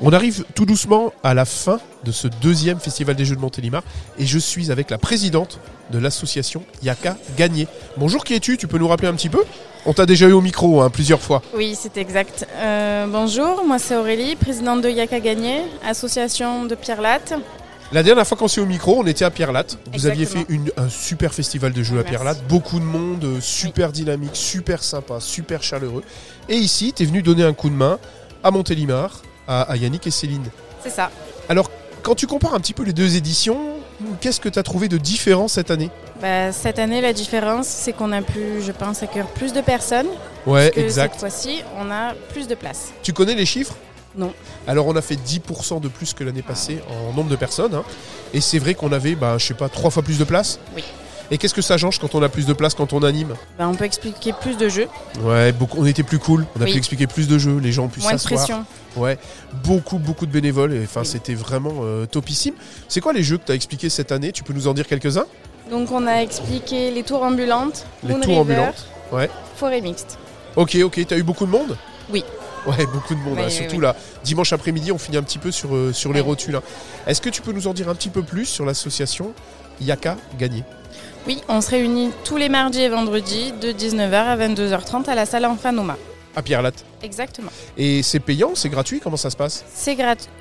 On arrive tout doucement à la fin de ce deuxième Festival des Jeux de Montélimar et je suis avec la présidente de l'association Yaka Gagné. Bonjour, qui es-tu ? Tu peux nous rappeler un petit peu ? On t'a déjà eu au micro plusieurs fois. Oui, c'est exact. Bonjour, moi c'est Aurélie, présidente de Yaka Gagné, association de Pierre Latte. La dernière fois qu'on s'est au micro, on était à Pierre Latte. Vous Exactement. aviez fait un super festival de jeux à Pierre Latte. Beaucoup de monde, super dynamique, super sympa, super chaleureux. Et ici, tu es venu donner un coup de main à Montélimar, à Yannick et Céline. C'est ça. Alors, quand tu compares un petit peu les deux éditions, qu'est-ce que tu as trouvé de différent cette année ? Cette année, la différence, c'est qu'on a pu, je pense, accueillir plus de personnes. Ouais, parce que exact. cette fois-ci, on a plus de places. Tu connais les chiffres ? Non. Alors, on a fait 10% de plus que l'année passée en nombre de personnes. Et c'est vrai qu'on avait, 3 fois plus de places. Oui. Et qu'est-ce que ça change quand on a plus de places, quand on anime ? On peut expliquer plus de jeux. Ouais, on était plus cool. On a pu expliquer plus de jeux. Les gens ont pu moins s'asseoir. de pression. Ouais, beaucoup de bénévoles. Et c'était vraiment topissime. C'est quoi les jeux que tu as expliqués cette année ? Tu peux nous en dire quelques-uns ? Donc on a expliqué les tours ambulantes, Les Moon tours River, ambulantes. Ouais. forêt mixte. Ok. T'as eu beaucoup de monde ? Oui. Ouais, beaucoup de monde. Oui, Surtout oui. là, dimanche après-midi, on finit un petit peu sur les rotules. Est-ce que tu peux nous en dire un petit peu plus sur l'association Yaka Gagné ? Oui, on se réunit tous les mardis et vendredis de 19h à 22h30 à la salle Enfanoma. À Pierre Latte. Exactement. Et c'est payant, c'est gratuit, comment ça se passe ? C'est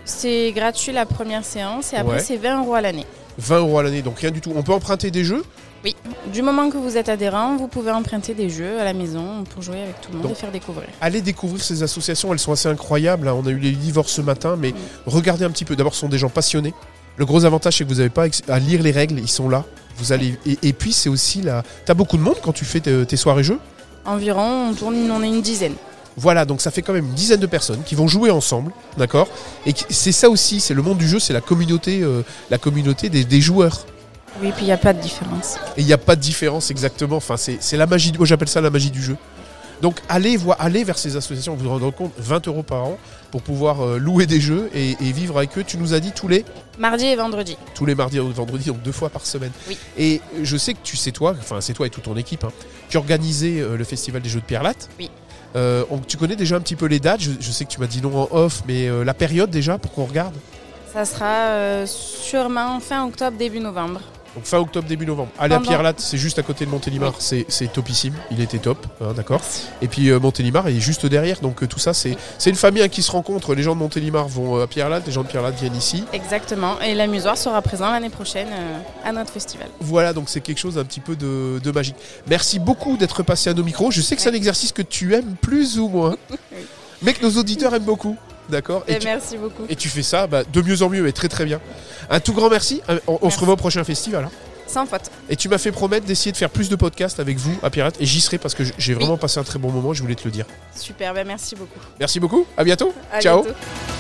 gratuit la première séance et après Ouais. c'est 20 € à l'année. 20 € à l'année, donc rien du tout. On peut emprunter des jeux ? Oui, du moment que vous êtes adhérent, vous pouvez emprunter des jeux à la maison pour jouer avec tout le monde Donc, et faire découvrir. Allez découvrir ces associations, elles sont assez incroyables. On a eu les livres ce matin, mais regardez un petit peu. D'abord, ce sont des gens passionnés. Le gros avantage, c'est que vous n'avez pas à lire les règles, ils sont là. Vous allez et puis, c'est aussi là. T'as beaucoup de monde quand tu fais tes soirées jeux ? Environ, on est une dizaine. Voilà, donc ça fait quand même une dizaine de personnes qui vont jouer ensemble, d'accord ? Et c'est ça aussi, c'est le monde du jeu, c'est la communauté des joueurs. Oui, puis il n'y a pas de différence. Et il n'y a pas de différence exactement. Enfin, c'est la magie. Moi, j'appelle ça la magie du jeu. Donc, allez vers ces associations. Vous vous rendez compte, 20 € par an pour pouvoir louer des jeux et vivre avec eux. Tu nous as dit tous les Mardi et vendredi. mardis et vendredis, donc 2 fois par semaine. Oui. Et je sais que c'est toi et toute ton équipe, qui organisez le festival des jeux de Pierre Latte. Oui. Tu connais déjà un petit peu les dates. Je sais que tu m'as dit non en off, mais la période déjà pour qu'on regarde. Ça sera sûrement fin octobre, début novembre. Donc fin octobre, début novembre. Allez à Pendant- Pierre Latte, c'est juste à côté de Montélimar, Oui. c'est topissime, il était top, d'accord. Et puis Montélimar est juste derrière, donc tout ça c'est une famille qui se rencontre. Les gens de Montélimar vont à Pierre Latte, les gens de Pierre Latte viennent ici. Exactement, et l'amusoir sera présent l'année prochaine à notre festival. Voilà, donc c'est quelque chose d'un petit peu de magique. Merci beaucoup d'être passé à nos micros. Je sais que c'est un exercice que tu aimes plus ou moins, mais que nos auditeurs aiment beaucoup. D'accord. Merci beaucoup. Et tu fais ça de mieux en mieux et très très bien. Un tout grand merci. On se revoit au prochain festival. Sans faute. Et tu m'as fait promettre d'essayer de faire plus de podcasts avec vous à Pierre Latte. Et j'y serai parce que j'ai vraiment passé un très bon moment. Je voulais te le dire. Super, merci beaucoup. Merci beaucoup. À bientôt. À Ciao. bientôt.